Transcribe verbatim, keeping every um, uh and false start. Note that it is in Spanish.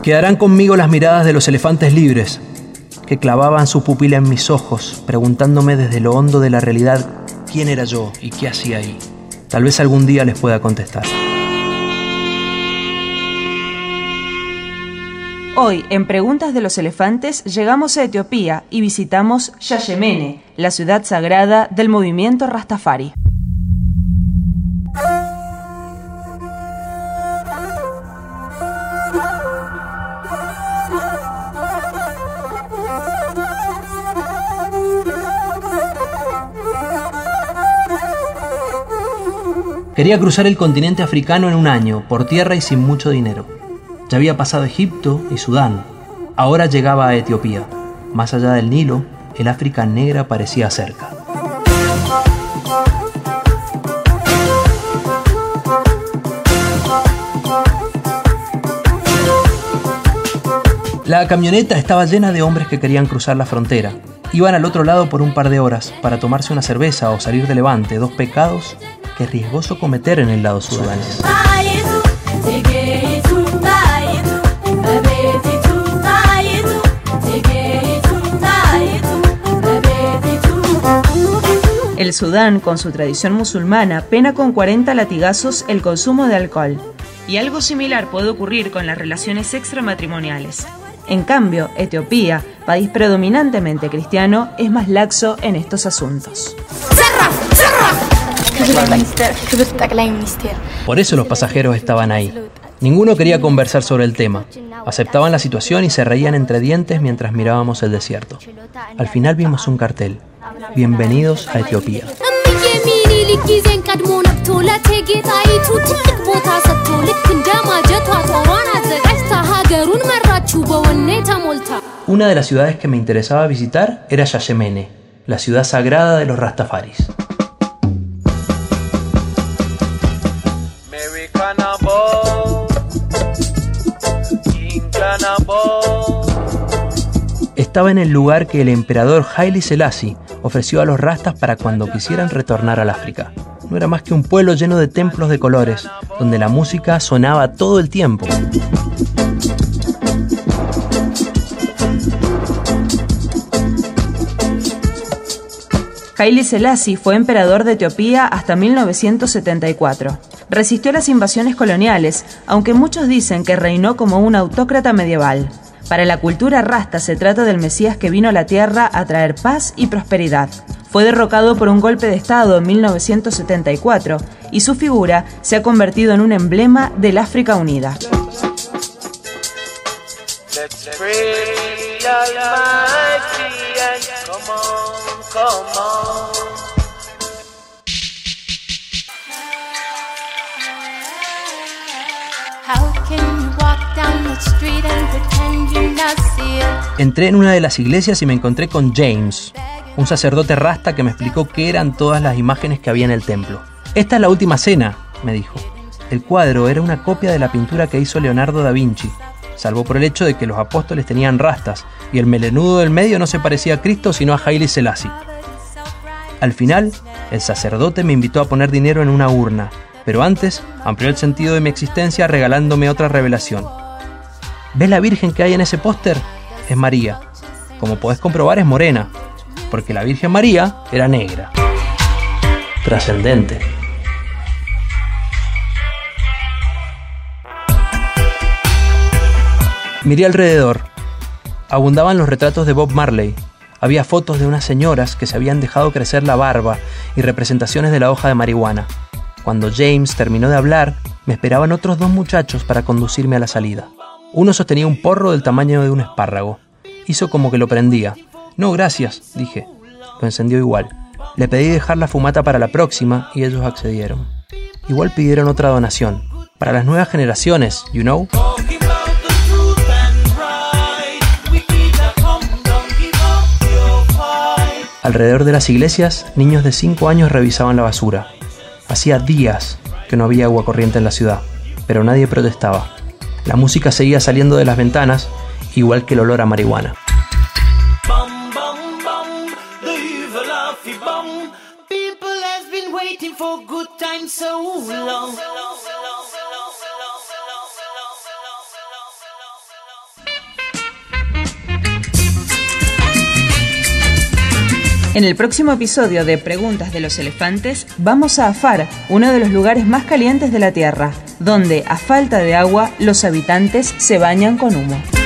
Quedarán conmigo las miradas de los elefantes libres, que clavaban su pupila en mis ojos, preguntándome desde lo hondo de la realidad quién era yo y qué hacía ahí. Tal vez algún día les pueda contestar. Hoy, en Preguntas de los Elefantes, llegamos a Etiopía y visitamos Shashamene, la ciudad sagrada del movimiento Rastafari. Quería cruzar el continente africano en un año, por tierra y sin mucho dinero. Ya había pasado Egipto y Sudán. Ahora llegaba a Etiopía. Más allá del Nilo, el África negra parecía cerca. La camioneta estaba llena de hombres que querían cruzar la frontera. Iban al otro lado por un par de horas para tomarse una cerveza o salir de Levante, dos pecados que es riesgoso cometer en el lado sudanés. El Sudán, con su tradición musulmana, pena con cuarenta latigazos el consumo de alcohol. Y algo similar puede ocurrir con las relaciones extramatrimoniales. En cambio, Etiopía, país predominantemente cristiano, es más laxo en estos asuntos. Por eso los pasajeros estaban ahí. Ninguno quería conversar sobre el tema. Aceptaban la situación y se reían entre dientes mientras mirábamos el desierto. Al final vimos un cartel. Bienvenidos a Etiopía. Una de las ciudades que me interesaba visitar era Shashamene, la ciudad sagrada de los Rastafaris. Estaba en el lugar que el emperador Haile Selassie ofreció a los rastas para cuando quisieran retornar al África. No era más que un pueblo lleno de templos de colores, donde la música sonaba todo el tiempo. Haile Selassie fue emperador de Etiopía hasta mil novecientos setenta y cuatro. Resistió las invasiones coloniales, aunque muchos dicen que reinó como un autócrata medieval. Para la cultura rasta se trata del Mesías que vino a la tierra a traer paz y prosperidad. Fue derrocado por un golpe de estado en mil novecientos setenta y cuatro y su figura se ha convertido en un emblema del África unida. Entré en una de las iglesias y me encontré con James, un sacerdote rasta que me explicó qué eran todas las imágenes que había en el templo. Esta es la última cena, me dijo. El cuadro era una copia de la pintura que hizo Leonardo da Vinci, salvo por el hecho de que los apóstoles tenían rastas y el melenudo del medio no se parecía a Cristo sino a Haile Selassie. Al final, el sacerdote me invitó a poner dinero en una urna, pero antes amplió el sentido de mi existencia regalándome otra revelación. ¿Ves la Virgen que hay en ese póster? Es María. Como podés comprobar, es morena, porque la Virgen María era negra. Trascendente. Miré alrededor. Abundaban los retratos de Bob Marley. Había fotos de unas señoras que se habían dejado crecer la barba y representaciones de la hoja de marihuana. Cuando James terminó de hablar, me esperaban otros dos muchachos para conducirme a la salida. Uno sostenía un porro del tamaño de un espárrago. Hizo como que lo prendía. No, gracias, dije. Lo encendió igual. Le pedí dejar la fumata para la próxima y ellos accedieron. Igual pidieron otra donación. Para las nuevas generaciones, you know. Alrededor de las iglesias, niños de cinco años revisaban la basura. Hacía días que no había agua corriente en la ciudad, pero nadie protestaba. La música seguía saliendo de las ventanas, igual que el olor a marihuana. En el próximo episodio de Preguntas de los Elefantes, vamos a Afar, uno de los lugares más calientes de la Tierra, donde, a falta de agua, los habitantes se bañan con humo.